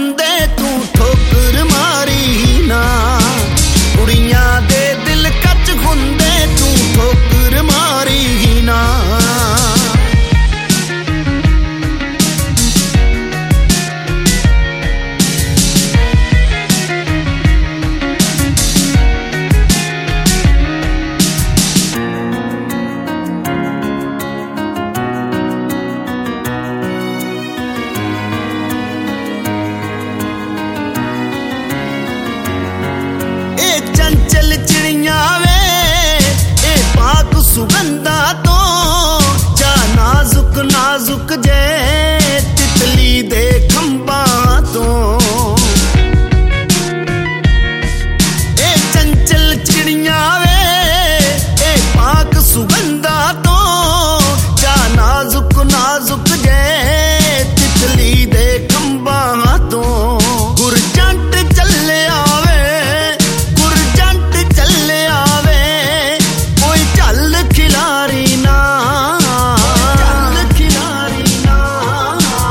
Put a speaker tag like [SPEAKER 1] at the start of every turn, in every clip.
[SPEAKER 1] ਹੁੰਦੇ ਤੂੰ ਠੋਕਰ ਮਾਰੀ ਨਾ। ਕੁੜੀਆਂ ਦੇ ਦਿਲ ਕੱਚ ਹੁੰਦੇ ਤੂੰ ਠੋਕਰ ਮਾਰੀ ਨਾ। चंचल चिड़िया वे ए पाक सुगंधा तो जा नाजुक नाजुक जे तितली दे खंबा तो। ए चंचल चिड़िया वे ए पाक सुगंधा तो जा नाजुक नाजुक जे तितली दे खंबा तो। गुरजंट चले आवे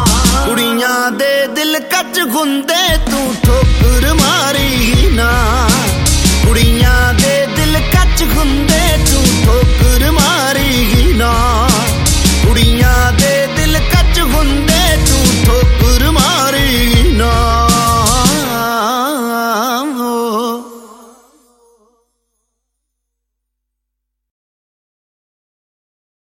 [SPEAKER 1] दिल कच गुंदे तू ठोकर मारी ना।